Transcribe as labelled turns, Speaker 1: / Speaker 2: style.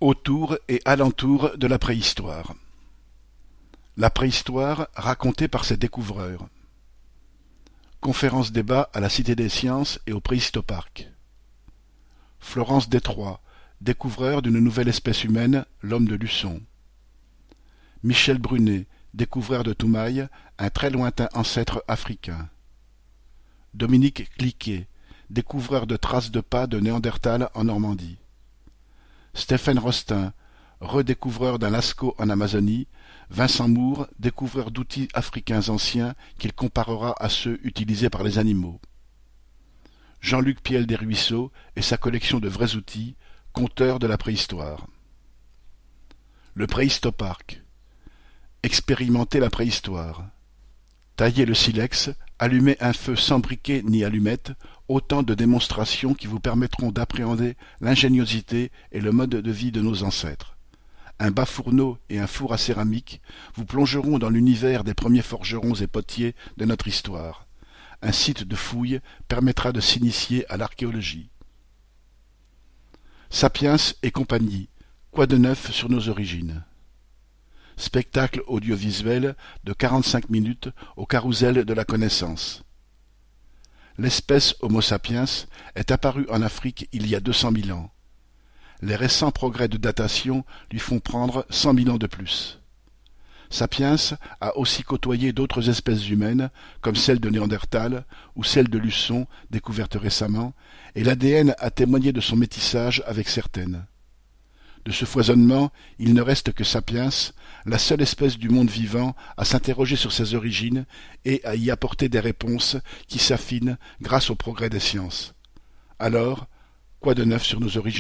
Speaker 1: Autour et alentour de la préhistoire. La préhistoire racontée par ses découvreurs. Conférence-débat à la Cité des Sciences et au Préhistoparc. Florence Détroit, découvreur d'une nouvelle espèce humaine, l'homme de Luçon. Michel Brunet, découvreur de Toumaï, un très lointain ancêtre africain. Dominique Cliquet, découvreur de traces de pas de Néandertal en Normandie. Stéphane Rostin, redécouvreur d'un Lascaux en Amazonie. Vincent Moore, découvreur d'outils africains anciens qu'il comparera à ceux utilisés par les animaux. Jean-Luc Piel-Desruisseaux et sa collection de vrais outils, conteur de la préhistoire. Le Préhistoparc. Expérimenter la préhistoire. Tailler le silex, allumer un feu sans briquet ni allumette, autant de démonstrations qui vous permettront d'appréhender l'ingéniosité et le mode de vie de nos ancêtres. Un bas-fourneau et un four à céramique vous plongeront dans l'univers des premiers forgerons et potiers de notre histoire. Un site de fouilles permettra de s'initier à l'archéologie. Sapiens et compagnie, quoi de neuf sur nos origines? Spectacle audiovisuel de 45 minutes au carrousel de la connaissance. L'espèce Homo sapiens est apparue en Afrique il y a 200 000 ans. Les récents progrès de datation lui font prendre 100 000 ans de plus. Sapiens a aussi côtoyé d'autres espèces humaines, comme celle de Néandertal ou celle de Luçon, découverte récemment, et l'ADN a témoigné de son métissage avec certaines. De ce foisonnement, il ne reste que Sapiens, la seule espèce du monde vivant à s'interroger sur ses origines et à y apporter des réponses qui s'affinent grâce au progrès des sciences. Alors, quoi de neuf sur nos origines ?